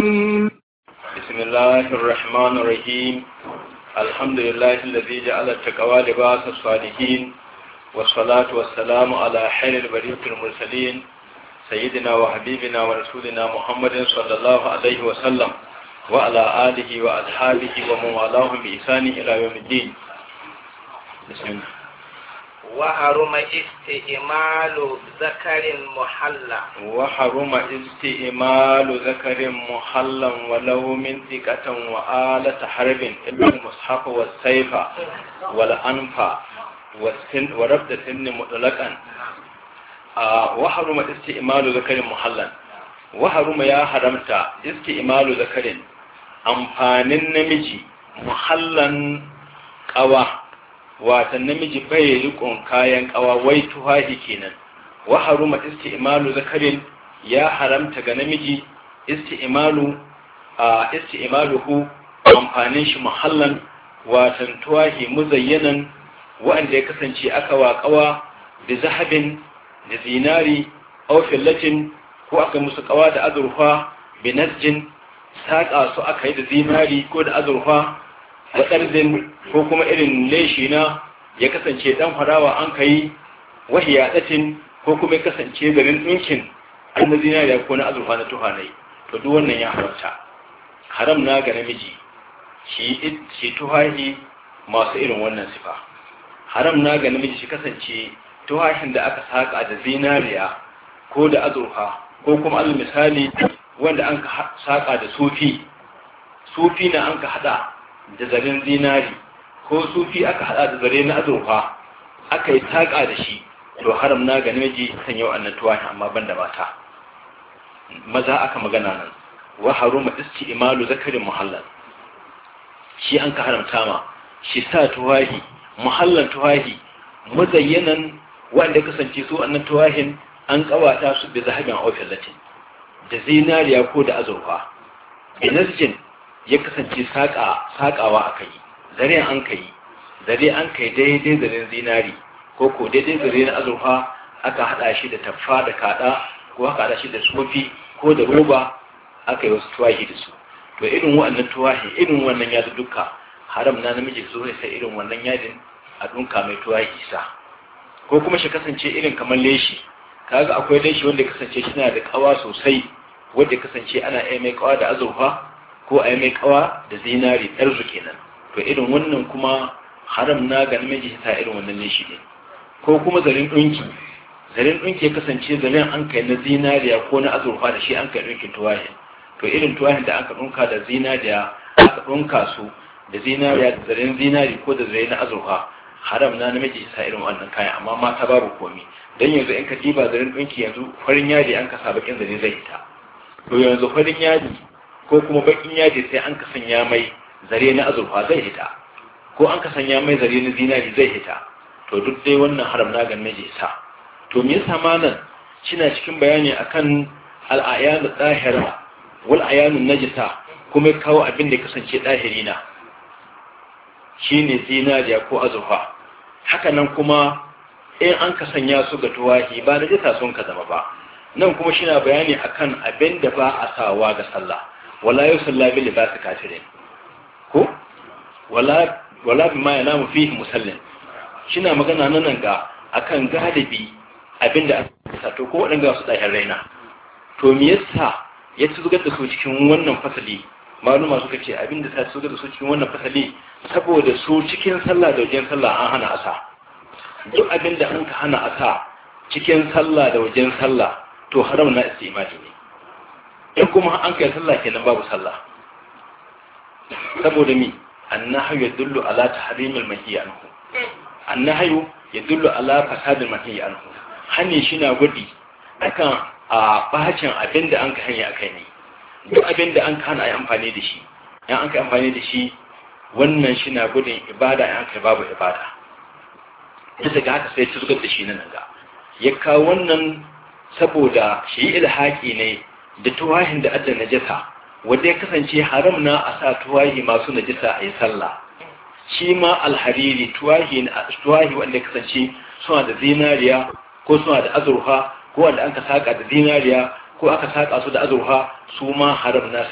بسم الله الرحمن الرحيم. الحمد لله الذي جعل التقوى لباس الصالحين، والصلاة والسلام على خير البرية المرسلين سيدنا وحبيبنا ورسولنا محمد صلى الله عليه وسلم وعلى آله وأصحابه ومن والاهم بإحسان إلى يوم الدين. بسم الله. وحرم استئمال ذكر محلى ذكر محلا ولو من ثقة وآلة حرب إلا المصحف والسيف والأنف وربط سن مطلقا. وحرم استئمال ذكر محلا. وحرم يا حرمت استئمال ذكر amfanin namiji muhallan ƙawa, watan namiji bai rikon kayan ƙawa wai tuhahi kenan. Wa haruma isti'malu zakarin ya haramta ga namiji isti'maluhu amfanin shi muhallan watan tuhahi muzayyanan wanda ya kasance aka wa ƙawa da zahabin da zinari aw fillatin ko aka musu ƙawa da azurfa binajjin saƙa su aka yi da zinari ko da azurfa da ɗarzin ko kuma irin leshi na ya kasance ɗan farawa an ka yi wahiyaɗatin ko kuma ya kasance garin ɗinkin an na zinariya ko na azurfa na tuhanai. To duk wannan ya haramta. Haram na ga namiji shi tuhahi masu irin wannan sifa. Haram na ga namiji shi kasance tuhahin da aka saƙa da zinariya ko da azurfa ko kuma alal misali wanda an ka saƙa da sufi na an ka haɗa da zaren zinari ko sufi aka haɗa da zare na azurfa aka yi saƙa da shi. To haram na ga namiji kan yau annan tuwahin amma ban da mata maza aka magana nan. Wa haruma isti'malu zakarin muhallan, shi an ka haramta ma shi sa tuwahi muhallan tuwahi muzayyanan wanda kasance su annan tuwahin an kawata su da zahabin aufin latin da zinariya ko da azurfa. binasjin ya kasance saƙawa aka yi, zare an kai daidai zaren zinari ko daidai zare na azurfa aka haɗa shi da taffa da kaɗa ko aka haɗa shi da sofi ko da roba aka yi wasu tuwahi da su. To irin waɗannan tuwahi irin wannan yadi duka haram na namiji zo sai irin wannan yadin a ɗunka mai tuwahi sa ko kuma shi kasance irin kamar leshi. Kaga akwai leshi wanda kasance shi na da ƙawa sosai wanda kasance ana yi mai ƙawa da azurfa ko a yi mai ƙawa da zinari ɗarzu kenan. To irin wannan kuma haram na ga namiji ta irin wannan leshi ne. Ko kuma zarin ɗunki ya kasance zarin an kai na zinariya ko na azurfa da shi an kai ɗunkin tuwahin. To irin tuwahin da aka ɗunka da zinariya aka ɗunka su da zinariya da zarin zinari ko da zare na azurfa haram na namiji sa irin wannan kayan amma mata babu komi. Don yanzu in ka diba zarin ɗunki yanzu farin yadi an kasa bakin zare zai hita. To yanzu farin yadi ko kuma bakin yadi sai an ka sanya mai zare na azurfa zai hita ko an ka sanya mai zare na zinari zai hita. To duk dai wannan haram na ga namiji sa. To me yasa ma nan shina cikin bayani akan al-ayanu zahira wal ayanu najisa kuma kawo abin da kasance zahiri na shine zinariya ko azurfa. Haka nan kuma in an ka sanya su ga tuwahi ba najisa sun ka zama ba. Nan kuma shina bayani akan abin da ba a sawa ga sallah wala yusalla bil libas kafirin ko wala bima yanamu fihi musallin. Shina magana nan ga akan galibi abinda aka to ko wadanga su dahin raina. To me yasa ya zugar da su cikin wannan fasali? Maluma suka ce abinda ta zugar da su cikin wannan fasali saboda su cikin sallah da wajen sallah an hana asa. Duk abinda an ka hana asa cikin sallah da wajen sallah to haram na istimali ne. In kuma an kai sallah kenan babu sallah. Saboda mi annahyu yadullu ala tahrimil manhi anhu. Annahyu yadullu ala fasadil manhi anhu. Hani shi na gudi akan a bacin abinda an ka hanya akai ne. Duk abinda an ka hana ayi amfani da shi. In an kai amfani da shi wannan shi na gudun ibada in an kai babu ibada. Bisa ga haka sai zugar da shi nan ga. Ya kawo wannan saboda shi ilhaki ne da tuwahin da adda najasa wanda ya kasance haram na a sa tuwahi masu najasa a yi sallah. Shi ma alhariri tuwahi wanda ya kasance suna da zinariya ko suna da azurfa ko wanda an ka saka da zinariya ko aka saka su da azurfa su ma haram na